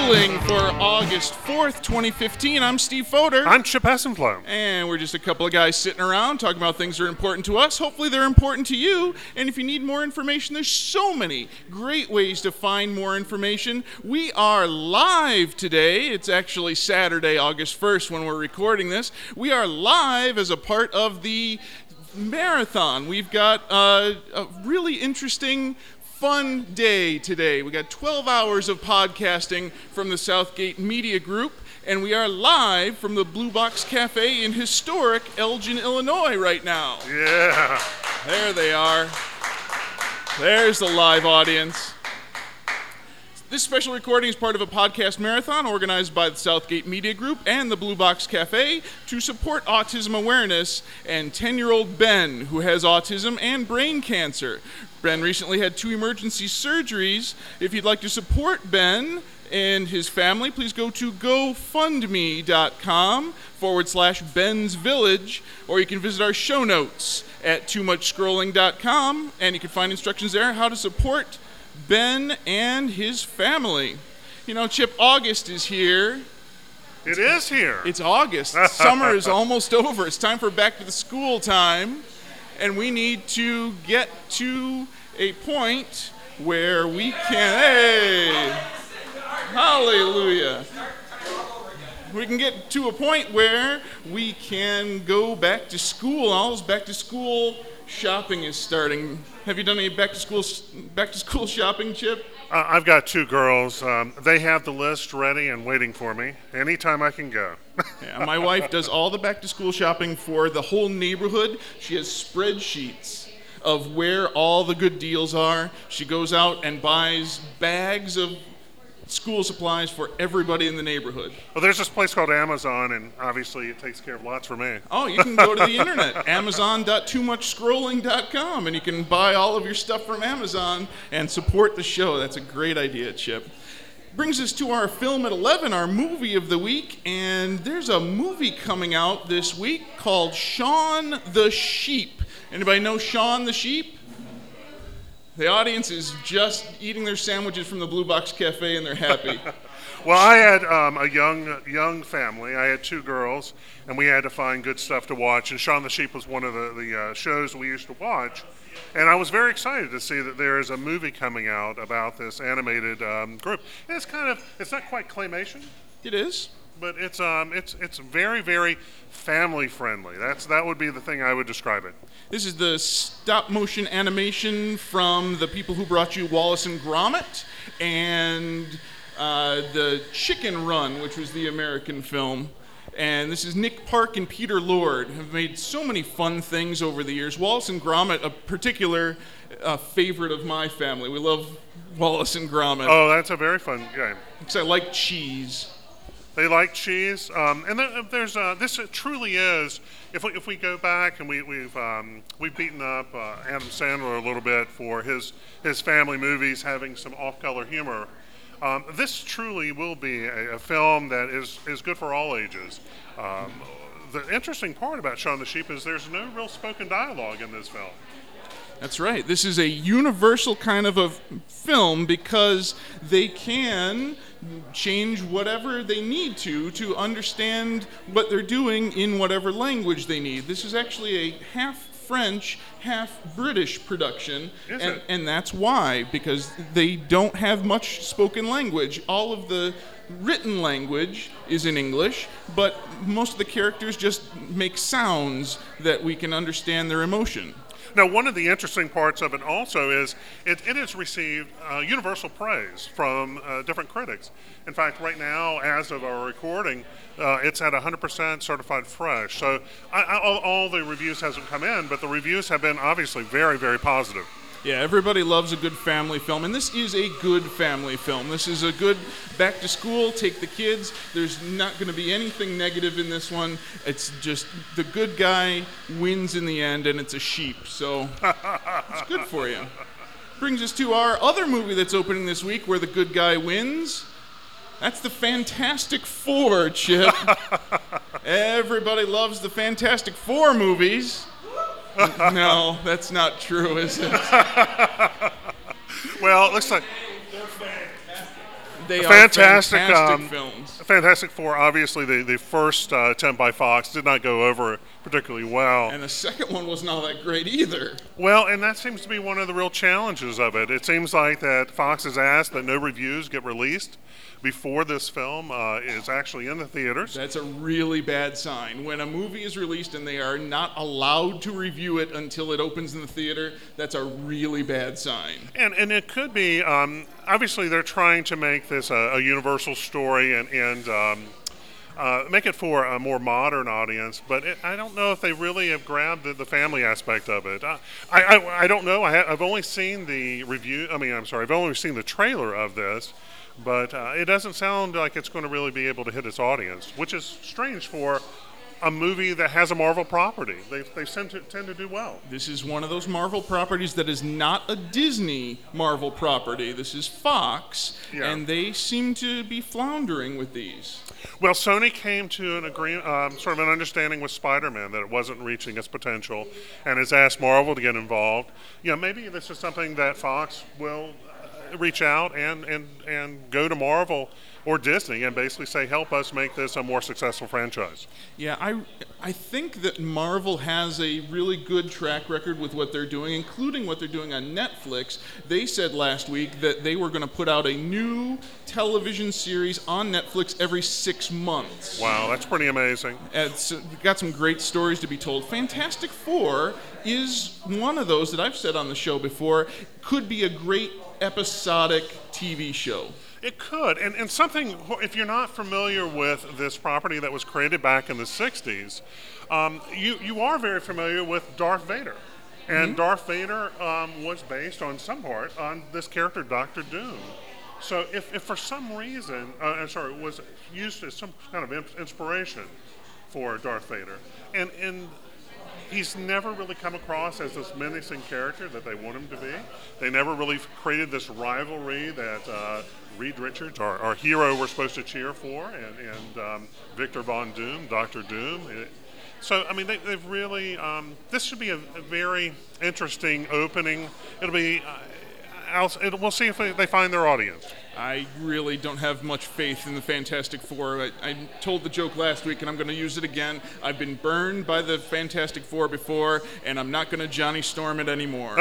Wrestling for August 4th, 2015. I'm Steve Foder. I'm Chip Hessenflow. And we're just a couple of guys sitting around talking about things that are important to us. Hopefully they're important to you. And if you need more information, there's so many great ways to find more information. We are live today. It's actually Saturday, August 1st when we're recording this. We are live as a part of the marathon. We've got a really interesting fun day today. We got 12 hours of podcasting from the Southgate Media Group, and we are live from the Blue Box Cafe in historic Elgin, Illinois right now. Yeah. There they are. There's the live audience. This special recording is part of a podcast marathon organized by the Southgate Media Group and the Blue Box Cafe to support autism awareness and 10-year-old Ben, who has autism and brain cancer. Ben recently had 2 emergency surgeries. If you'd like to support Ben and his family, please go to gofundme.com/Ben's Village, or you can visit our show notes at toomuchscrolling.com, and you can find instructions there how to support Ben and his family. You know, Chip, August is here. It is here. It's August. Summer is almost over. It's time for back to the school time. And we need to get to a point where we can, hey, hallelujah. We can get to a point where we can go back to school. All this back to school shopping is starting. Have you done any back to school shopping, Chip? I've got 2 girls. They have the list ready and waiting for me anytime I can go. Yeah, my wife does all the back to school shopping for the whole neighborhood. She has spreadsheets of where all the good deals are. She goes out and buys bags of school supplies for everybody in the neighborhood. Well, there's this place called Amazon, and obviously it takes care of lots for me. Oh, you can go to the internet, amazon.toomuchscrolling.com, and you can buy all of your stuff from Amazon and support the show. That's a great idea, Chip. Brings us to our film at 11, our movie of the week, and there's a movie coming out this week called Shaun the Sheep. Anybody know Shaun the Sheep? The audience is just eating their sandwiches from the Blue Box Cafe, and they're happy. Well, I had a young family. I had 2 girls, and we had to find good stuff to watch. And Shaun the Sheep was one of the shows we used to watch. And I was very excited to see that there is a movie coming out about this animated group. And it's not quite claymation. It is. But it's very, very family friendly. That would be the thing I would describe it. This is the stop motion animation from the people who brought you Wallace and Gromit and the Chicken Run, which was the American film. And this is Nick Park and Peter Lord, have made so many fun things over the years. Wallace and Gromit, a particular favorite of my family. We love Wallace and Gromit. Oh, that's a very fun game. Because I like cheese. They like cheese, and there's this truly is. If we go back and we've beaten up Adam Sandler a little bit for his family movies having some off-color humor. This truly will be a film that is good for all ages. The interesting part about Shaun the Sheep is there's no real spoken dialogue in this film. That's right. This is a universal kind of a film because they can change whatever they need to understand what they're doing in whatever language they need. This is actually a half French, half British production, and that's why, because they don't have much spoken language. All of the written language is in English, but most of the characters just make sounds that we can understand their emotion. Now, one of the interesting parts of it also is it has received universal praise from different critics. In fact, right now, as of our recording, it's at 100% certified fresh. So all the reviews hasn't come in, but the reviews have been obviously very, very positive. Yeah, everybody loves a good family film, and this is a good family film. This is a good back to school, take the kids. There's not going to be anything negative in this one. It's just the good guy wins in the end, and it's a sheep, so it's good for you. Brings us to our other movie that's opening this week where the good guy wins. That's the Fantastic Four, Chip. Everybody loves the Fantastic Four movies. No, that's not true, is it? Well, it looks like They are fantastic films. Fantastic Four, obviously, the first attempt by Fox did not go over particularly well. And the second one wasn't all that great either. Well, and that seems to be one of the real challenges of it. It seems like that Fox has asked that no reviews get released before this film is actually in the theaters. That's a really bad sign. When a movie is released and they are not allowed to review it until it opens in the theater, that's a really bad sign. And it could be, obviously they're trying to make this a universal story and make it for a more modern audience, but I don't know if they really have grabbed the family aspect of it. I don't know. I've only seen the review. I've only seen the trailer of this, but it doesn't sound like it's going to really be able to hit its audience, which is strange for a movie that has a Marvel property. They tend to do well. This is one of those Marvel properties that is not a Disney Marvel property. This is Fox, and they seem to be floundering with these. Well, Sony came to an agreement, sort of an understanding with Spider-Man that it wasn't reaching its potential, and has asked Marvel to get involved. Maybe this is something that Fox will reach out and go to Marvel or Disney and basically say, help us make this a more successful franchise. Yeah, I think that Marvel has a really good track record with what they're doing, including what they're doing on Netflix. They said last week that they were going to put out a new television series on Netflix every 6 months. Wow, that's pretty amazing. It's got some great stories to be told. Fantastic Four is one of those that I've said on the show before, could be a great episodic TV show. It could, and something, if you're not familiar with this property that was created back in the 60s, you are very familiar with Darth Vader. And Darth Vader was based on some part on this character, Dr. Doom. So if for some reason, was used as some kind of inspiration for Darth Vader, and he's never really come across as this menacing character that they want him to be. They never really created this rivalry that Reed Richards, our hero, we're supposed to cheer for, and Victor Von Doom, Dr. Doom. So, they've really, this should be a very interesting opening. It'll be, we'll see if they find their audience. I really don't have much faith in the Fantastic Four. I told the joke last week, and I'm going to use it again. I've been burned by the Fantastic Four before, and I'm not going to Johnny Storm it anymore.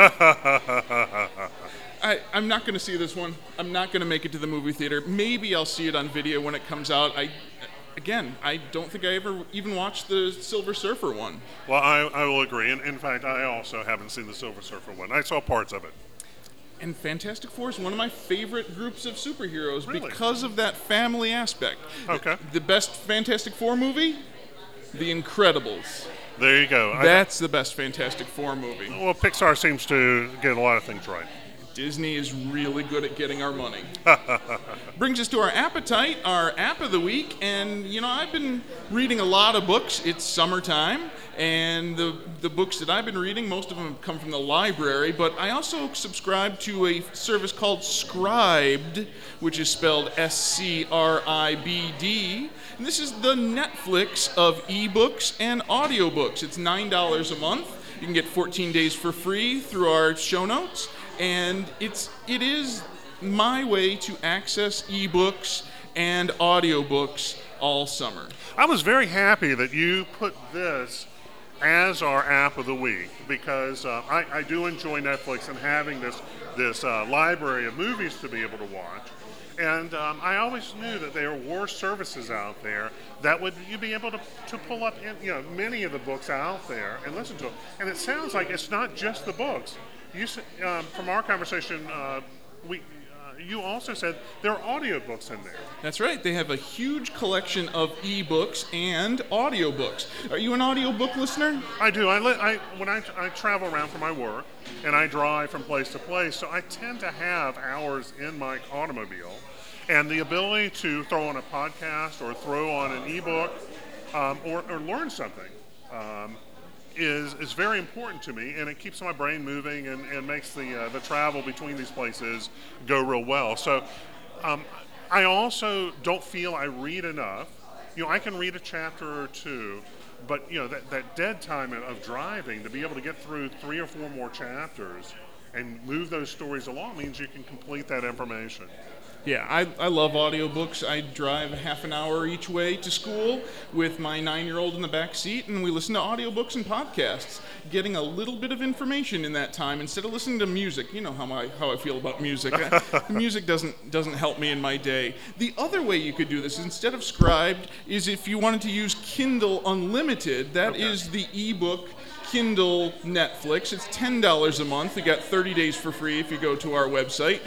I'm not going to see this one. I'm not going to make it to the movie theater. Maybe I'll see it on video when it comes out. I don't think I ever even watched the Silver Surfer one. Well, I will agree. In fact, I also haven't seen the Silver Surfer one. I saw parts of it. And Fantastic Four is one of my favorite groups of superheroes Really? because of that family aspect. Okay. The best Fantastic Four movie? The Incredibles. There you go. That's the best Fantastic Four movie. Well, Pixar seems to get a lot of things right. Disney is really good at getting our money. Brings us to our appetite, our app of the week. And, I've been reading a lot of books. It's summertime. And the books that I've been reading, most of them come from the library. But I also subscribe to a service called Scribd, which is spelled Scribd. And this is the Netflix of ebooks and audiobooks. It's $9 a month. You can get 14 days for free through our show notes. And it is my way to access ebooks and audiobooks all summer. I was very happy that you put this as our app of the week because I do enjoy Netflix and having this library of movies to be able to watch. And I always knew that there were services out there that you'd be able to pull up many of the books out there and listen to them. And it sounds like it's not just the books. From our conversation, you also said there are audiobooks in there. That's right. They have a huge collection of ebooks and audiobooks. Are you an audiobook listener? I do. When I travel around for my work and I drive from place to place, so I tend to have hours in my automobile, and the ability to throw on a podcast or throw on an ebook or learn something. Is very important to me, and it keeps my brain moving and makes the travel between these places go real well. So I also don't feel I read enough. I can read a chapter or two, but that dead time of driving to be able to get through 3 or 4 more chapters and move those stories along means you can complete that information. Yeah, I love audiobooks. I drive half an hour each way to school with my 9-year-old in the back seat, and we listen to audiobooks and podcasts, getting a little bit of information in that time instead of listening to music. You know how I feel about music. Music doesn't help me in my day. The other way you could do this, instead of Scribd, is if you wanted to use Kindle Unlimited. That is the ebook Kindle Netflix. It's $10 a month. You got 30 days for free if you go to our website,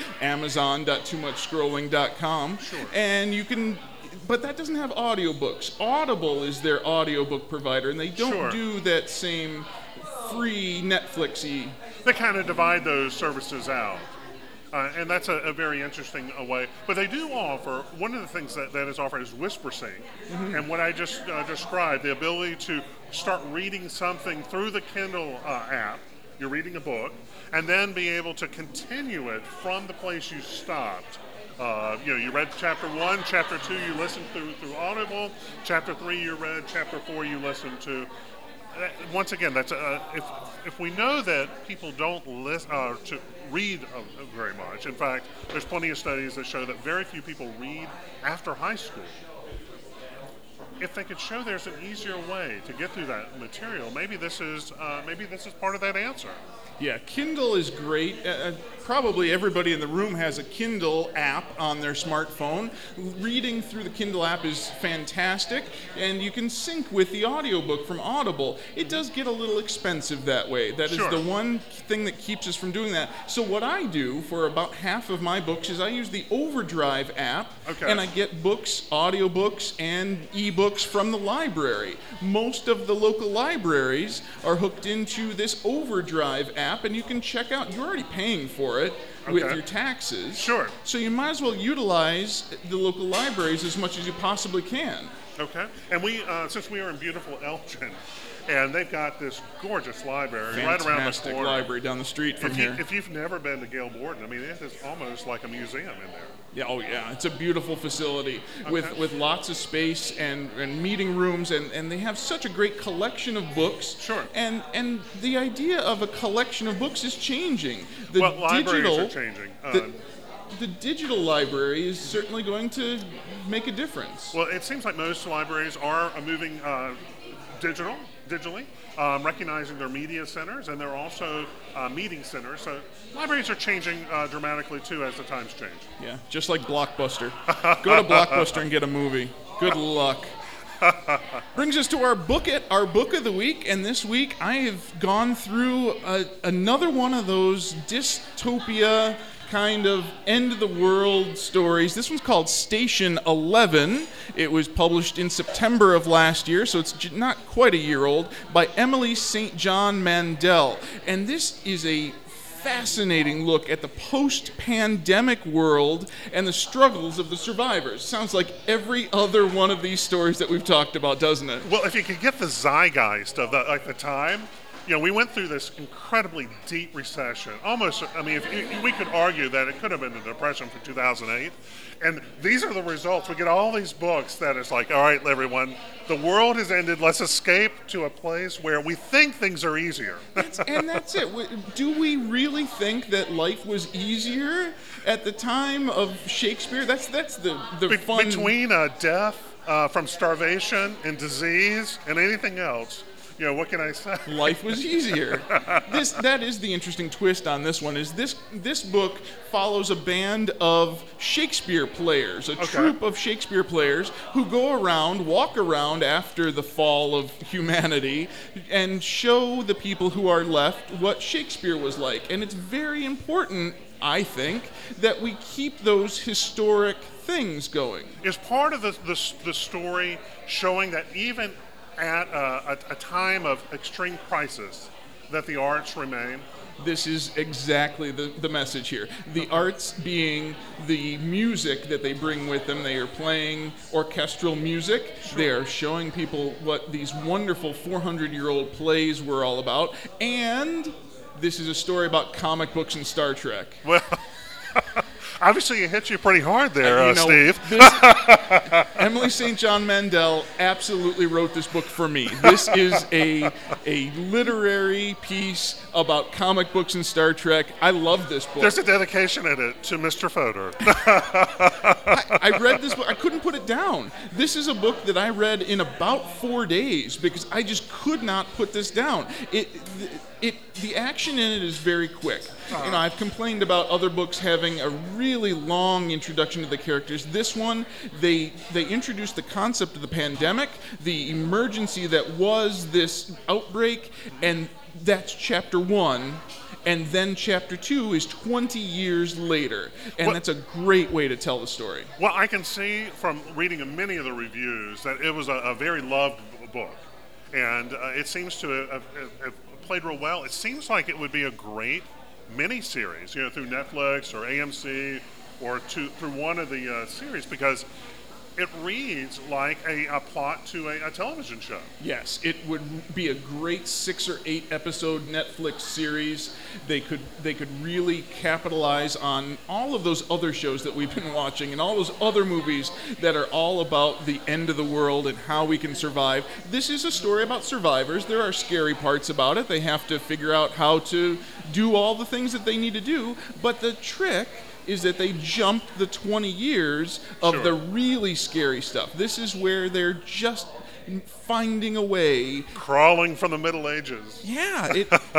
amazon.toomuchscrolling.com. Sure. And you can, but that doesn't have audiobooks. Audible is their audiobook provider, and they don't do that same free Netflix-y. They kind of divide those services out. And that's a very interesting way. But they do offer, one of the things that is offered is WhisperSync. And what I just described, the ability to start reading something through the Kindle app, you're reading a book, and then be able to continue it from the place you stopped. You read chapter 1, chapter 2 you listened through Audible, chapter 3 you read, chapter 4 you listened to. Once again, that's if we know that people don't to read very much. In fact, there's plenty of studies that show that very few people read after high school. If they could show there's an easier way to get through that material, maybe this is part of that answer. Yeah, Kindle is great. Probably everybody in the room has a Kindle app on their smartphone. Reading through the Kindle app is fantastic, and you can sync with the audiobook from Audible. It does get a little expensive that way. That is the one thing that keeps us from doing that. So what I do for about half of my books is I use the Overdrive app, and I get books, audiobooks, and ebooks from the library. Most of the local libraries are hooked into this Overdrive app, and you can check out, you're already paying for it with your taxes. Sure. So you might as well utilize the local libraries as much as you possibly can. Okay. And we, since we are in beautiful Elgin, and they've got this gorgeous library right around the corner. Library down the street from here. If you've never been to Gail Borden, I mean, it is almost like a museum in there. Yeah, oh yeah, it's a beautiful facility with lots of space and meeting rooms, and they have such a great collection of books. Sure. And the idea of a collection of books is changing. Libraries are changing. The digital library is certainly going to make a difference. Well, it seems like most libraries are moving digitally, recognizing their media centers, and they're also meeting centers. So libraries are changing dramatically too as the times change. Yeah, just like Blockbuster. Go to Blockbuster and get a movie. Good luck. Brings us to our book of the week, and this week I have gone through another one of those dystopia kind of end-of-the-world stories. This one's called Station 11. It was published in September of last year, so it's not quite a year old, by Emily St. John Mandel. And this is a fascinating look at the post-pandemic world and the struggles of the survivors. Sounds like every other one of these stories that we've talked about, doesn't it? Well, if you could get the zeitgeist of the time, we went through this incredibly deep recession. Almost, I mean, we could argue that it could have been the Depression for 2008. And these are the results. We get all these books that it's like, all right, everyone, the world has ended. Let's escape to a place where we think things are easier. And that's it. Do we really think that life was easier at the time of Shakespeare? That's the fun. Between death from starvation and disease and anything else, what can I say? Life was easier. That is the interesting twist on this one. Is this book follows a band of Shakespeare players, a troupe of Shakespeare players who walk around after the fall of humanity, and show the people who are left what Shakespeare was like. And it's very important, I think, that we keep those historic things going. Is part of the story showing that even at a time of extreme crisis, that the arts remain? This is exactly the message here. The arts being the music that they bring with them. They are playing orchestral music. Sure. They are showing people what these wonderful 400-year-old plays were all about. And this is a story about comic books and Star Trek. Well, Obviously, it hit you pretty hard there, Steve. Emily St. John Mandel absolutely wrote this book for me. This is a literary piece about comic books and Star Trek. I love this book. There's a dedication in it to Mr. Fodor. I read this book. I couldn't put it down. This is a book that I read in about 4 days because I just could not put this down. The action in it is very quick. I've complained about other books having a really long introduction to the characters. This one, they introduced the concept of the pandemic, the emergency that was this outbreak, and that's chapter 1. And then chapter 2 is 20 years later. And that's a great way to tell the story. Well, I can see from reading many of the reviews that it was a very loved book. And it seems to have played real well. It seems like it would be a great mini-series, through Netflix or AMC or through one of the series, because it reads like a plot to a television show. Yes, it would be a great 6 or 8 episode Netflix series. They could really capitalize on all of those other shows that we've been watching and all those other movies that are all about the end of the world and how we can survive. This is a story about survivors. There are scary parts about it. They have to figure out how to do all the things that they need to do, but the trick is that they jumped the 20 years of the really scary stuff. This is where they're just finding a way. Crawling from the Middle Ages. Yeah.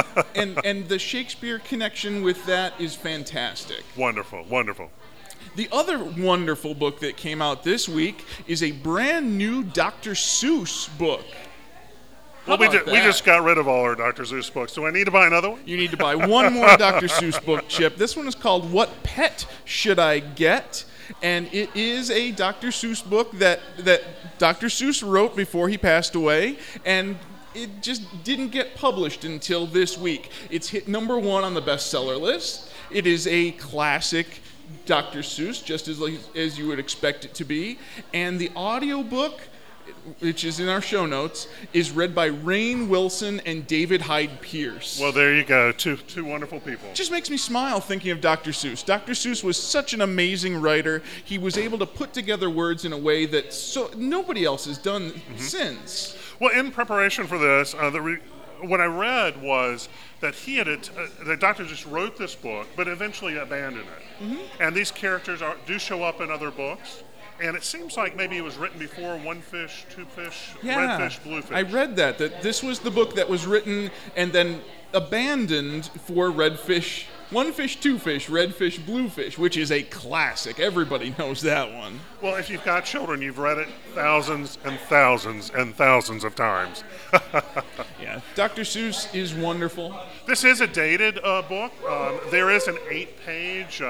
And the Shakespeare connection with that is fantastic. Wonderful, wonderful. The other wonderful book that came out this week is a brand new Dr. Seuss book. Well, we just got rid of all our Dr. Seuss books. Do I need to buy another one? You need to buy one more Dr. Seuss book, Chip. This one is called What Pet Should I Get? And it is a Dr. Seuss book that Dr. Seuss wrote before he passed away, and it just didn't get published until this week. It's hit number 1 on the bestseller list. It is a classic Dr. Seuss, just as you would expect it to be. And the audiobook, which is in our show notes, is read by Rainn Wilson and David Hyde Pierce. Well, there you go. Two wonderful people. It just makes me smile thinking of Dr. Seuss. Dr. Seuss was such an amazing writer. He was able to put together words in a way that nobody else has done since. Well, in preparation for this, what I read was that that Dr. just wrote this book, but eventually abandoned it. Mm-hmm. And these characters do show up in other books. And it seems like maybe it was written before One Fish, Two Fish, Red Fish, Blue Fish. I read that this was the book that was written and then abandoned for Red Fish, One Fish, Two Fish, Red Fish, Blue Fish, which is a classic. Everybody knows that one. Well, if you've got children, you've read it thousands and thousands and thousands of times. Yeah, Dr. Seuss is wonderful. This is a dated book. There is an 8-page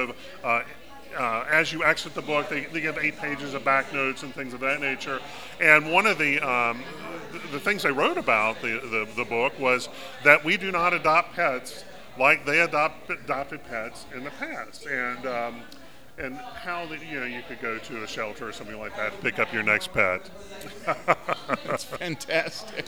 as you exit the book, they give 8 pages of back notes and things of that nature. And one of the things they wrote about the book was that we do not adopt pets like they adopted pets in the past. And how you could go to a shelter or something like that to pick up your next pet. That's fantastic.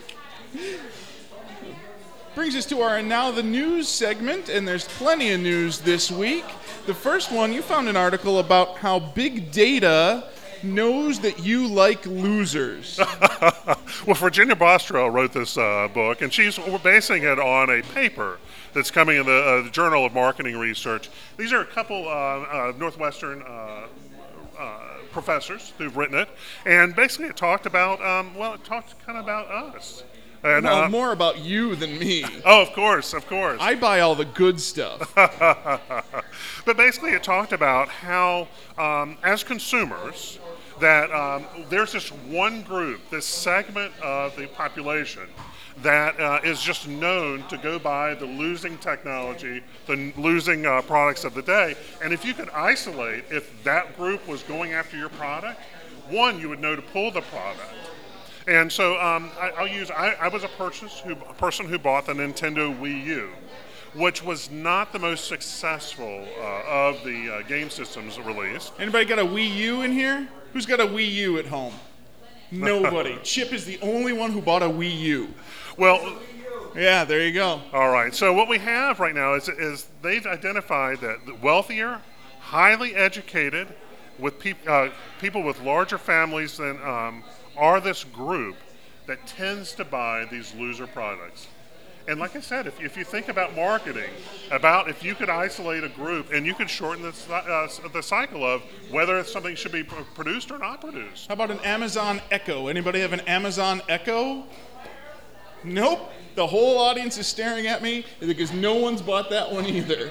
Brings us to our Now the News segment, and there's plenty of news this week. The first one, you found an article about how big data knows that you like losers. Well, Virginia Bostro wrote this book, and she's basing it on a paper that's coming in the Journal of Marketing Research. These are a couple Northwestern professors who've written it, and basically it talked about, it talked kind of about us. And, more about you than me. Oh, of course. I buy all the good stuff. But basically it talked about how, as consumers, that there's this one group, this segment of the population that is just known to go buy the losing technology, the losing products of the day. And if you could isolate if that group was going after your product, one, you would know to pull the product. And so I was a person who bought the Nintendo Wii U, which was not the most successful of the game systems released. Anybody got a Wii U in here? Who's got a Wii U at home? Nobody. Chip is the only one who bought a Wii U. Well, yeah, there you go. All right. So what we have right now is they've identified that the wealthier, highly educated, with people with larger families than are this group that tends to buy these loser products. And like I said, if you think about marketing, about if you could isolate a group and you could shorten the cycle of whether something should be produced or not produced. How about an Amazon Echo? Anybody have an Amazon Echo? Nope. The whole audience is staring at me because no one's bought that one either.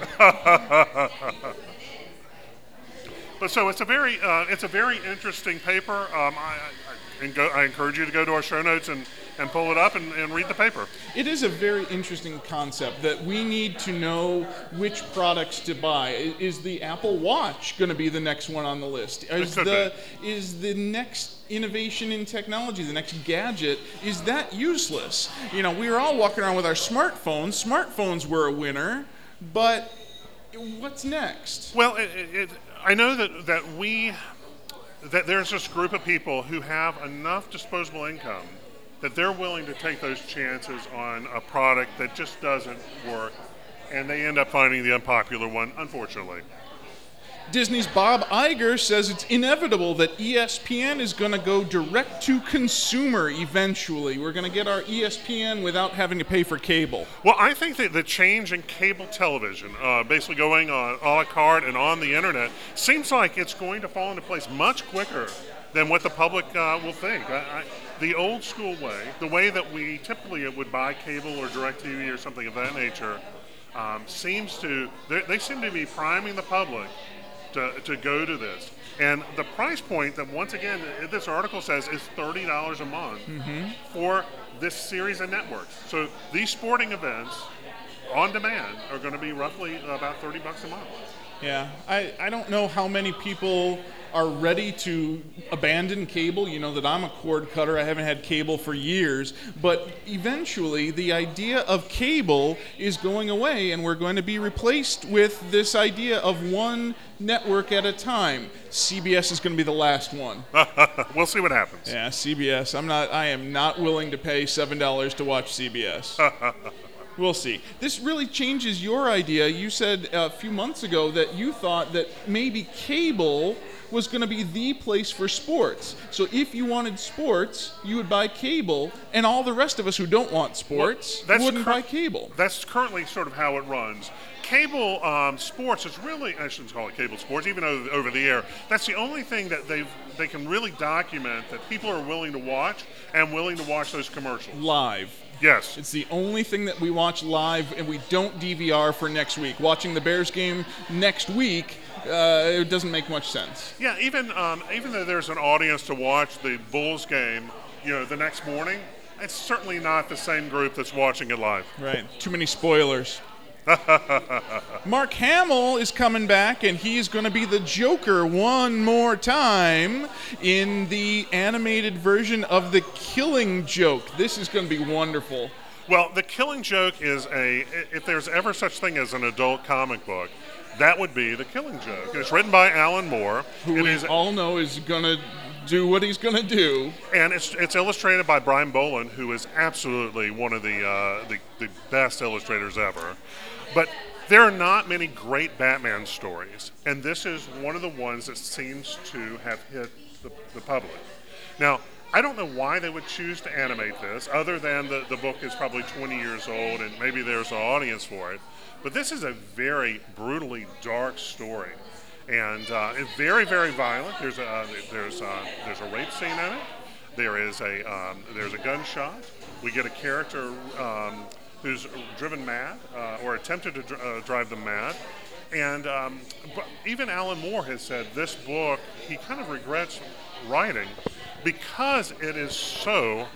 But so it's a very interesting paper. I encourage you to go to our show notes and pull it up and read the paper. It is a very interesting concept that we need to know which products to buy. Is the Apple Watch going to be the next one on the list? Is the next innovation in technology, the next gadget, is that useless? You know, we were all walking around with our smartphones. Smartphones were a winner, but what's next? Well, I know that there's this group of people who have enough disposable income that they're willing to take those chances on a product that just doesn't work, and they end up finding the unpopular one, unfortunately. Disney's Bob Iger says it's inevitable that ESPN is going to go direct to consumer eventually. We're going to get our ESPN without having to pay for cable. Well, I think that the change in cable television, basically going on a la carte and on the internet, seems like it's going to fall into place much quicker than what the public will think. The old school way, the way that we typically would buy cable or DirecTV or something of that nature, they seem to be priming the public to go to this. And the price point that, once again, this article says is $30 a month for this series of networks. So these sporting events on demand are going to be roughly about $30 a month. Yeah, I don't know how many people are ready to abandon cable. You know that I'm a cord cutter. I haven't had cable for years. But eventually, the idea of cable is going away, and we're going to be replaced with this idea of one network at a time. CBS is going to be the last one. We'll see what happens. Yeah, CBS. I am not willing to pay $7 to watch CBS. We'll see. This really changes your idea. You said a few months ago that you thought that maybe cable was going to be the place for sports. So if you wanted sports, you would buy cable, and all the rest of us who don't want sports wouldn't buy cable. That's currently sort of how it runs. Cable sports is really, I shouldn't call it cable sports, even over the air. That's the only thing that they can really document that people are willing to watch and willing to watch those commercials. Live. Yes. It's the only thing that we watch live, and we don't DVR for next week. Watching the Bears game next week, it doesn't make much sense. Yeah, even though there's an audience to watch the Bulls game, the next morning, it's certainly not the same group that's watching it live. Right. Too many spoilers. Mark Hamill is coming back, and he's going to be the Joker one more time in the animated version of The Killing Joke. This is going to be wonderful. Well, The Killing Joke is if there's ever such thing as an adult comic book, that would be The Killing Joke. And it's written by Alan Moore. Who we all know is going to do what he's going to do. And it's illustrated by Brian Boland, who is absolutely one of the best illustrators ever. But there are not many great Batman stories, and this is one of the ones that seems to have hit the public. Now, I don't know why they would choose to animate this, other than the book is probably 20 years old and maybe there's an audience for it. But this is a very brutally dark story, and it's very, very violent. There's a rape scene in it. There's a gunshot. We get a character who's driven mad or attempted to drive them mad. And but even Alan Moore has said this book he kind of regrets writing because it is so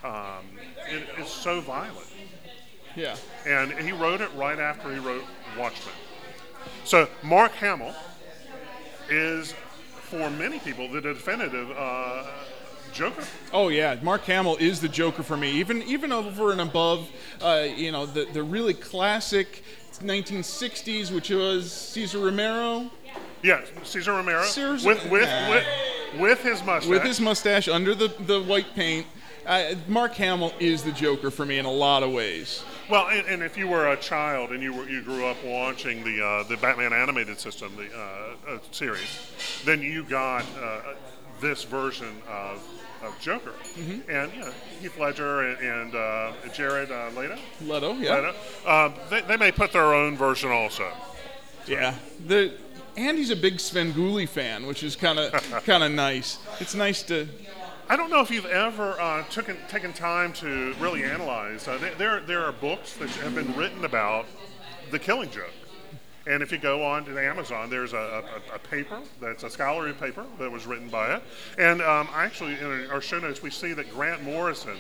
violent. Yeah. And he wrote it right after he wrote Watchmen. So Mark Hamill is, for many people, the definitive Joker. Oh yeah, Mark Hamill is the Joker for me. Even over and above, the really classic 1960s, which was Cesar Romero. Yeah, Cesar Romero with his mustache. With his mustache under the white paint. Mark Hamill is the Joker for me in a lot of ways. Well, and if you were a child and you grew up watching the Batman animated system, the series, then you got this version of Joker, and Heath Ledger and Jared Leto, yeah. They may put their own version also. Yeah, Andy's a big Svengoolie fan, which is kind of nice. It's nice to. I don't know if you've ever taken time to really analyze. There are books that have been written about the Killing Joke. And if you go on to Amazon, there's a paper that's a scholarly paper that was written by it. And actually, in our show notes, we see that Grant Morrison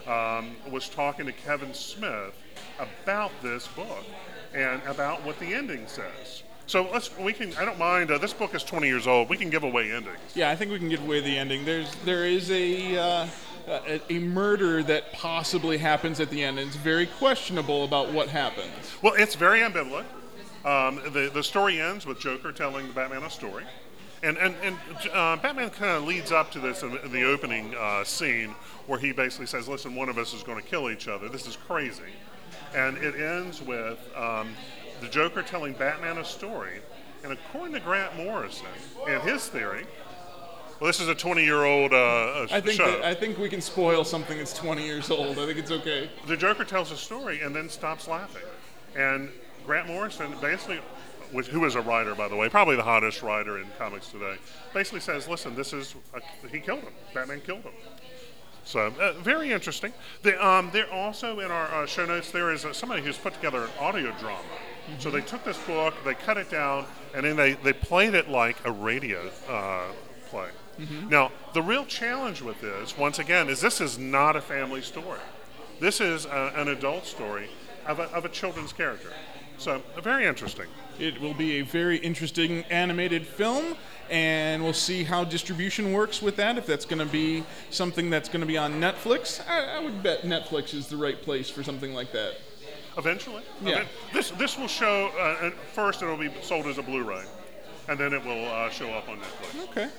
was talking to Kevin Smith about this book and about what the ending says. So I don't mind. This book is 20 years old. We can give away endings. Yeah, I think we can give away the ending. There is a murder that possibly happens at the end, and it's very questionable about what happens. Well, it's very ambivalent. The story ends with Joker telling Batman a story. And Batman kind of leads up to this in the opening scene where he basically says, listen, one of us is going to kill each other. This is crazy. And it ends with the Joker telling Batman a story. And according to Grant Morrison and his theory, well, this is a 20-year-old show. I think we can spoil something that's 20 years old. I think it's okay. The Joker tells a story and then stops laughing. And Grant Morrison basically, who is a writer, by the way, probably the hottest writer in comics today, basically says, listen, he killed him. Batman killed him. So, very interesting. There also, in our show notes, there is somebody who's put together an audio drama. Mm-hmm. So they took this book, they cut it down, and then they played it like a radio play. Mm-hmm. Now, the real challenge with this, once again, is this is not a family story. This is an adult story of a children's character. So, very interesting. It will be a very interesting animated film, and we'll see how distribution works with that, if that's going to be something that's going to be on Netflix. I would bet Netflix is the right place for something like that. Eventually. Yeah. This will show, first it will be sold as a Blu-ray, and then it will show up on Netflix. Okay.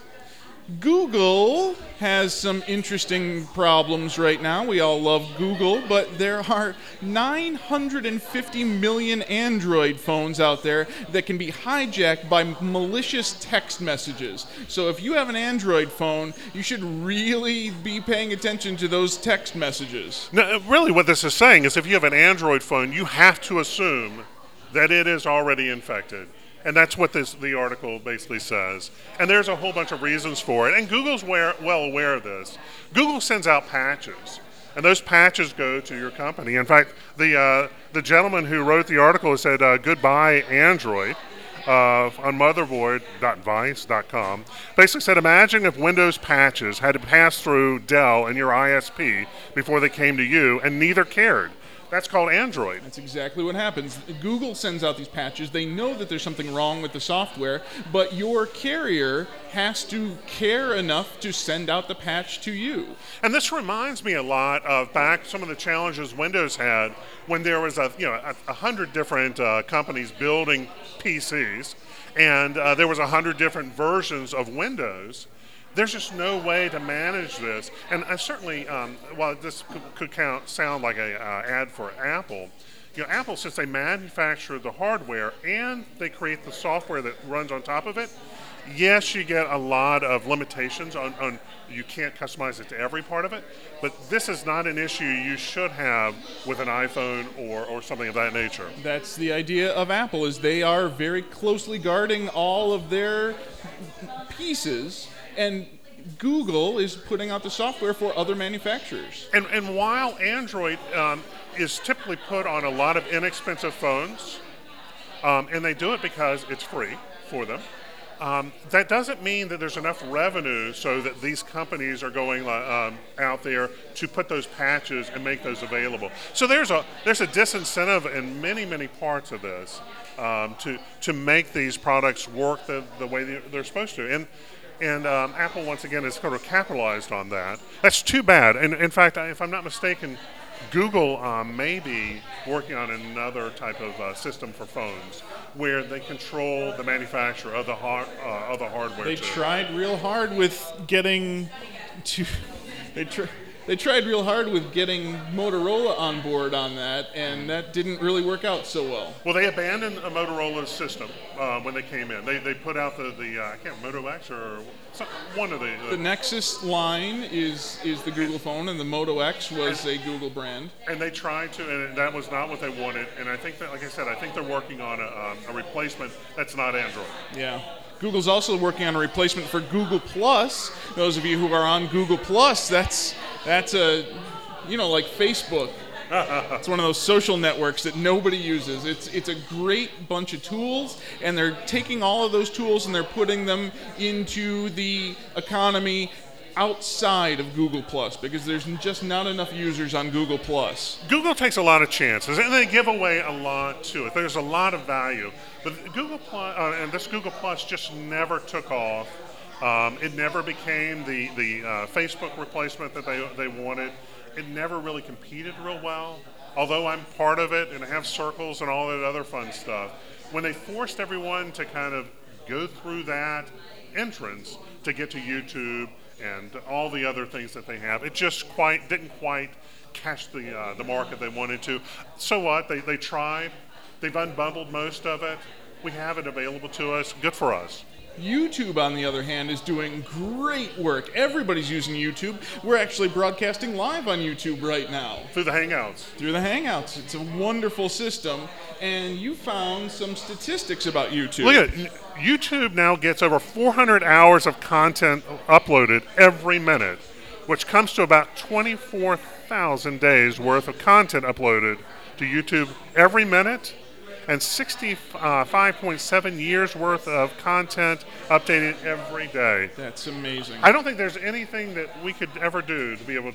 Google has some interesting problems right now. We all love Google, but there are 950 million Android phones out there that can be hijacked by malicious text messages. So if you have an Android phone, you should really be paying attention to those text messages. No, really what this is saying is if you have an Android phone, you have to assume that it is already infected. And that's what the article basically says. And there's a whole bunch of reasons for it. And Google's well aware of this. Google sends out patches, and those patches go to your company. In fact, the gentleman who wrote the article said, goodbye, Android, on motherboard.vice.com, basically said, imagine if Windows patches had to pass through Dell and your ISP before they came to you, and neither cared. That's called Android. That's exactly what happens. Google sends out these patches. They know that there's something wrong with the software, but your carrier has to care enough to send out the patch to you. And this reminds me a lot of back some of the challenges Windows had when there was 100 different companies building PCs, and there was 100 different versions of Windows. There's just no way to manage this. And certainly, while this could sound like an ad for Apple, Apple, since they manufacture the hardware and they create the software that runs on top of it, yes, you get a lot of limitations on you can't customize it to every part of it, but this is not an issue you should have with an iPhone or something of that nature. That's the idea of Apple, is they are very closely guarding all of their pieces, and Google is putting out the software for other manufacturers. And while Android is typically put on a lot of inexpensive phones, and they do it because it's free for them, that doesn't mean that there's enough revenue so that these companies are going out there to put those patches and make those available. So there's a disincentive in many parts of this to make these products work the way they're supposed to. And Apple, once again, has sort of capitalized on that. That's too bad. And in fact, if I'm not mistaken, Google may be working on another type of system for phones where they control the manufacturer of the hardware. They tried real hard with getting to... They tried real hard with getting Motorola on board on that, and that didn't really work out so well. Well, they abandoned a Motorola system when they came in. They put out the I can't Moto X or one of the Nexus line is the Google phone, and the Moto X was a Google brand. And they tried to, and that was not what they wanted. And I think that, like I said, I think they're working on a replacement that's not Android. Yeah. Google's also working on a replacement for Google Plus. Those of you who are on Google Plus, that's a, like Facebook. It's one of those social networks that nobody uses. It's a great bunch of tools, and they're taking all of those tools and they're putting them into the economy outside of Google Plus, because there's just not enough users on Google Plus. Google takes a lot of chances, and they give away a lot to it. There's a lot of value, but Google Plus and this Google Plus just never took off. It never became the Facebook replacement that they wanted. It never really competed real well. Although I'm part of it and I have circles and all that other fun stuff, when they forced everyone to kind of go through that entrance to get to YouTube and all the other things that they have, it just didn't quite catch the market they wanted to. So what? They tried. They've unbundled most of it. We have it available to us. Good for us. YouTube, on the other hand, is doing great work. Everybody's using YouTube. We're actually broadcasting live on YouTube right now. Through the Hangouts. Through the Hangouts. It's a wonderful system. And you found some statistics about YouTube. Look at it. YouTube now gets over 400 hours of content uploaded every minute, which comes to about 24,000 days worth of content uploaded to YouTube every minute, and 65.7 years worth of content updated every day. That's amazing. I don't think there's anything that we could ever do to be able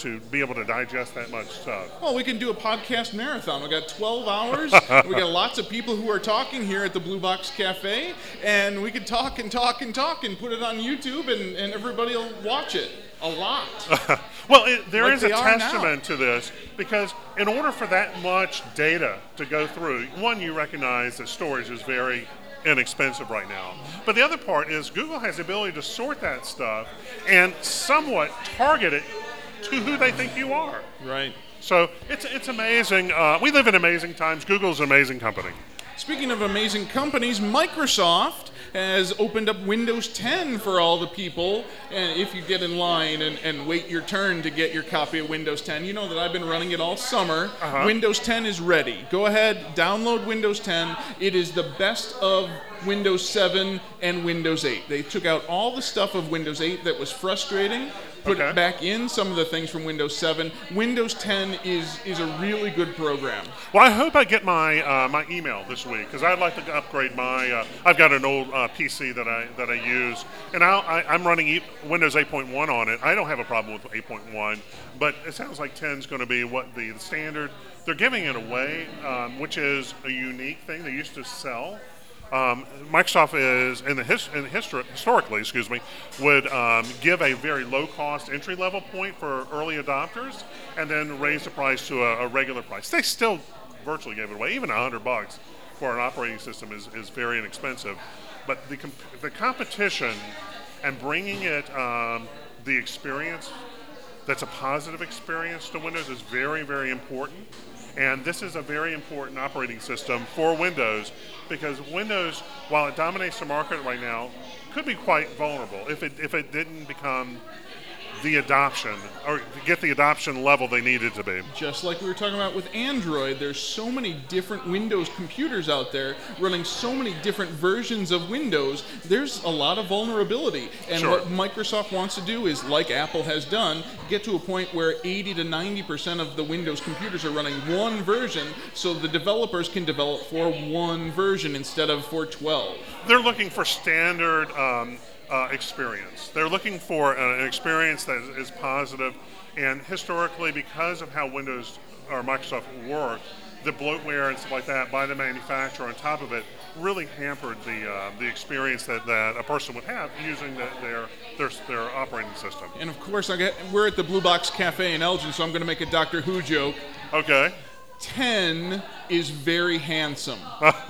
to digest that much stuff. Well, we can do a podcast marathon. We got 12 hours. We got lots of people who are talking here at the Blue Box Cafe, and we can talk and talk and talk and put it on YouTube, and everybody will watch it. A lot. Well, there like is a testament to this, because in order for that much data to go through, one, you recognize that storage is very inexpensive right now. But the other part is Google has the ability to sort that stuff and somewhat target it to who they think you are. Right. So it's amazing. We live in amazing times. Google's an amazing company. Speaking of amazing companies, Microsoft has opened up Windows 10 for all the people, and if you get in line and wait your turn to get your copy of Windows 10, you know that I've been running it all summer. Windows 10 is ready. Go ahead, download Windows 10. It is the best of Windows 7 and Windows 8. They took out all the stuff of Windows 8 that was frustrating, put it back in some of the things from Windows 7. Windows 10 is a really good program. Well, I hope I get my my email this week, because I'd like to upgrade my. I've got an old PC that I use, and I'm running Windows 8.1 on it. I don't have a problem with 8.1, but it sounds like 10 is going to be what the standard. They're giving it away, which is a unique thing. They used to sell. Microsoft is historically, would give a very low-cost entry-level point for early adopters, and then raise the price to a regular price. They still virtually gave it away. Even $100 for an operating system is very inexpensive. But the competition and bringing it the experience that's a positive experience to Windows is very, very important. And this is a very important operating system for Windows, because Windows, while it dominates the market right now, could be quite vulnerable if it didn't become the adoption, or get the adoption level they needed to be. Just like we were talking about with Android, there's so many different Windows computers out there running so many different versions of Windows. There's a lot of vulnerability. And what Microsoft wants to do is, like Apple has done, get to a point where 80 to 90% of the Windows computers are running one version, so the developers can develop for one version instead of for 12. They're looking for standard experience. They're looking for an experience that is positive, and historically, because of how Windows or Microsoft work, the bloatware and stuff like that by the manufacturer on top of it really hampered the experience that a person would have using their operating system. And of course, we're at the Blue Box Cafe in Elgin, so I'm going to make a Doctor Who joke. Okay. 10 is very handsome.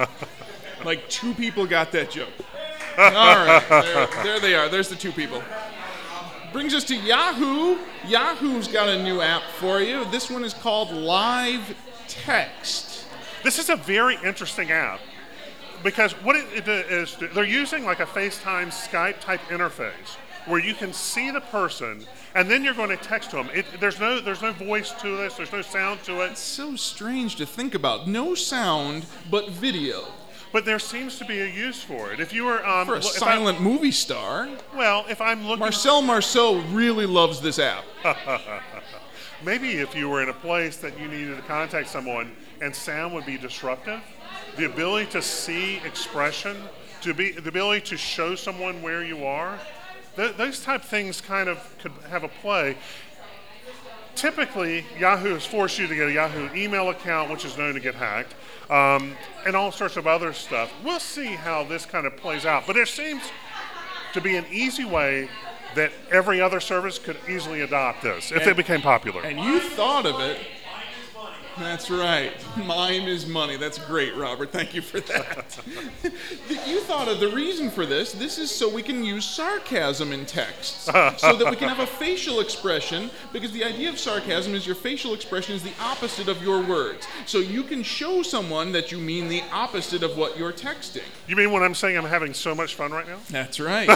Like 2 people got that joke. All right, there they are. There's the 2 people. Brings us to Yahoo. Yahoo's got a new app for you. This one is called Live Text. This is a very interesting app because what it is, they're using like a FaceTime Skype type interface where you can see the person and then you're going to text to them. There's no voice to this. There's no sound to it. It's so strange to think about. No sound, but video. But there seems to be a use for it. If you were for a silent movie star. Well, if I'm looking, Marcel Marceau really loves this app. Maybe if you were in a place that you needed to contact someone and sound would be disruptive, the ability to see expression, the ability to show someone where you are, those type of things kind of could have a play. Typically, Yahoo has forced you to get a Yahoo email account, which is known to get hacked, and all sorts of other stuff. We'll see how this kind of plays out. But there seems to be an easy way that every other service could easily adopt this if it became popular. And you thought of it. That's right. Mime is money. That's great, Robert. Thank you for that. You thought of the reason for this. This is so we can use sarcasm in texts, so that we can have a facial expression, because the idea of sarcasm is your facial expression is the opposite of your words. So you can show someone that you mean the opposite of what you're texting. You mean when I'm saying I'm having so much fun right now? That's right.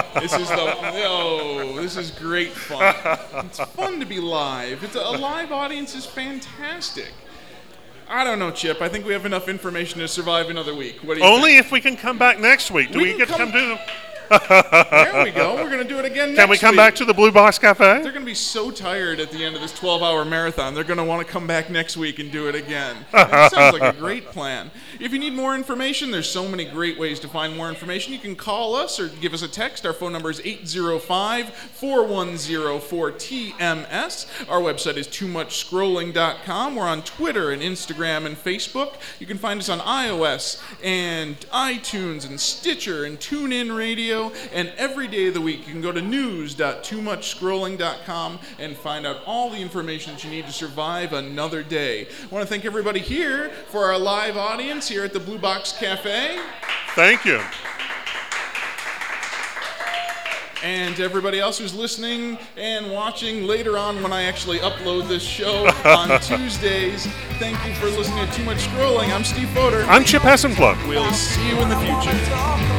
This is great fun. It's fun to be live. A live audience is fantastic. I don't know, Chip. I think we have enough information to survive another week. What do you Only think? if we can come back next week. Do we get to come do? There we go. We're going to do it again next week. Can we come back to the Blue Box Cafe? They're going to be so tired at the end of this 12-hour marathon. They're going to want to come back next week and do it again. That sounds like a great plan. If you need more information, there's so many great ways to find more information. You can call us or give us a text. Our phone number is 805-410-4TMS. Our website is toomuchscrolling.com. We're on Twitter and Instagram and Facebook. You can find us on iOS and iTunes and Stitcher and TuneIn Radio. And every day of the week, you can go to news.toomuchscrolling.com and find out all the information that you need to survive another day. I want to thank everybody here for our live audience here at the Blue Box Cafe. Thank you. And to everybody else who's listening and watching later on when I actually upload this show on Tuesdays, thank you for listening to Too Much Scrolling. I'm Steve Fodor. I'm Chip Hassenplug. We'll see you in the future.